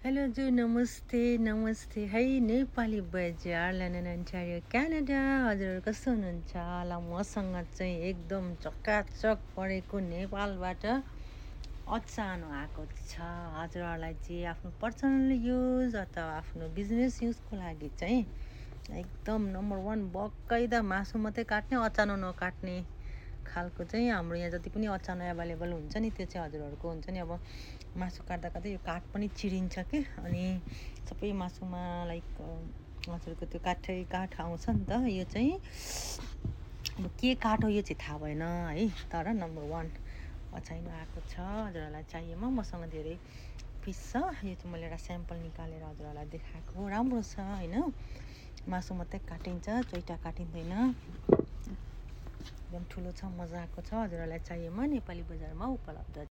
Hello जो नमस्ते नमस्ते है नेपाली बजार लन्डन अन्टारियो क्यानाडा। हजुरहरू कस्तो हुनुहुन्छ? ल मसँग चाहिँ एकदम चकाचक परेको नेपालबाट अचानो आएको छ। हजुरहरूलाई चाहिँ आफ्नो पर्सनल युज अथवा आफ्नो बिजनेस युजको लागि चाहिँ एकदम नम्बर 1 बकाइदा मासु मात्रै काट्ने, अचानो नकाट्ने खालको चाहिँ हाम्रो यहाँ जति पनि अचानो एभाइलेबल हुन्छ नि त्यो चाहिँ हजुरहरूको हुन्छ नि। अब मासु काट्दा काट्दै यो काठ पनि चिरिन्छ कि, अनि सबै मासुमा लाइक हजुरको त्यो काठ आउँछ नि त। यो चाहिँ अब के काठ हो यो चाहिँ थाहा भएन है, तर नम्बर 1 अचाइनो आएको छ। हजुरहरूलाई चाहिएमा मसँग धेरै पिस छ। यो चाहिँ मैले एउटा स्याम्पल निकालेर हजुरहरूलाई देखाएको, राम्रो छ होइन। मासु मात्रै काटिन्छ, चोइटा काटिँदैन, एकदम ठुलो छ, मजाको छ। हजुरहरूलाई चाहिएमा नेपाली बजारमा उपलब्ध